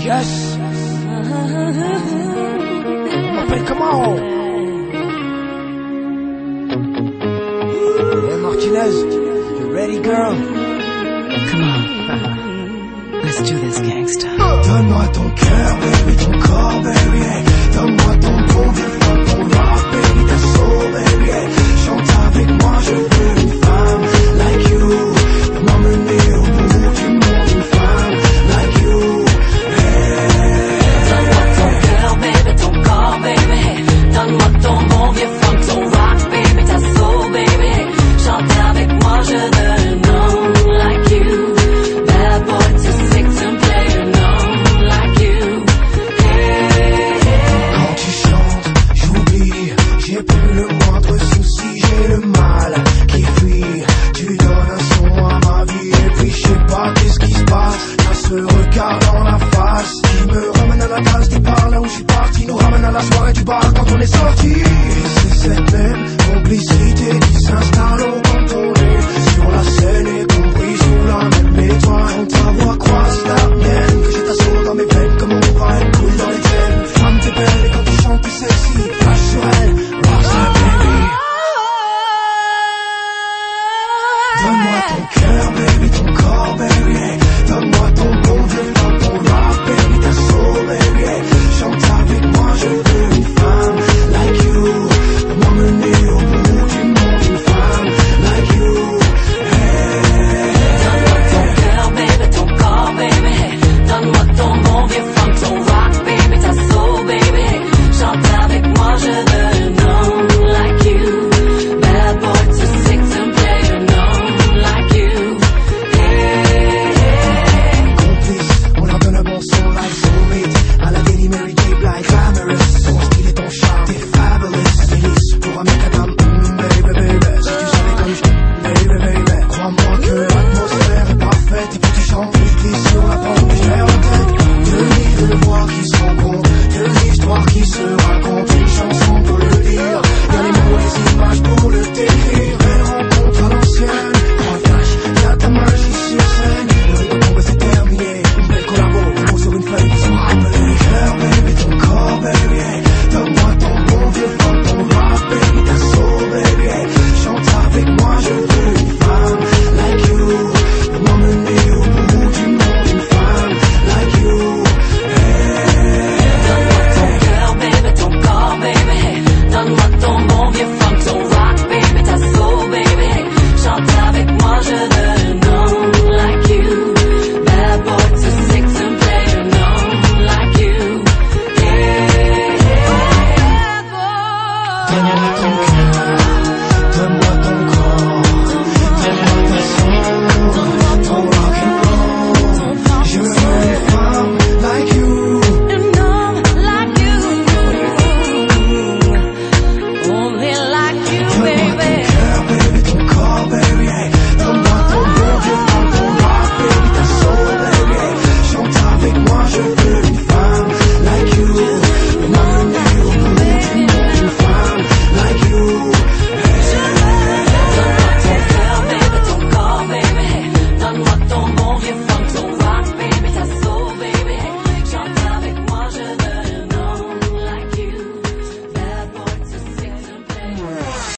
Yes. On m'appelle comment? Hey Martinez, you ready girl? Come on. Let's do this, gangsta. Donne-moi ton cœur, baby, ton corps, baby, hey. Donne-moi ton bon vieux funk, ton rock, baby, ta soul, baby, hey. Chante avec moi, je veux une femme like you. Pour m'emmener au bout du monde, une femme like you, hey. Donne-moi ton cœur, baby, ton corps, baby. Donne-moi ton bon vieux funk, ton rock, baby, ta soul, baby. Chante avec moi, je veux un homme like you. Bad boy to stick to play an homme like you. Hey, hey. Quand tu chantes, j'oublie, j'ai plus le moindre souci, j'ai le mal qui fuit. Tu donnes un son à ma vie et puis je sais pas qu'est-ce qui se passe. T'as ce regard dans la face qui me ramène à la case départ, là où je suis parti, nous ramène à la soirée du bar quand on est sorti. Et c'est cette même complicité qui s'installe au quand on est sur la scène et compris sous la même étoile. Quand ta voix croise la mienne, que j'ai ta soul dans mes veines.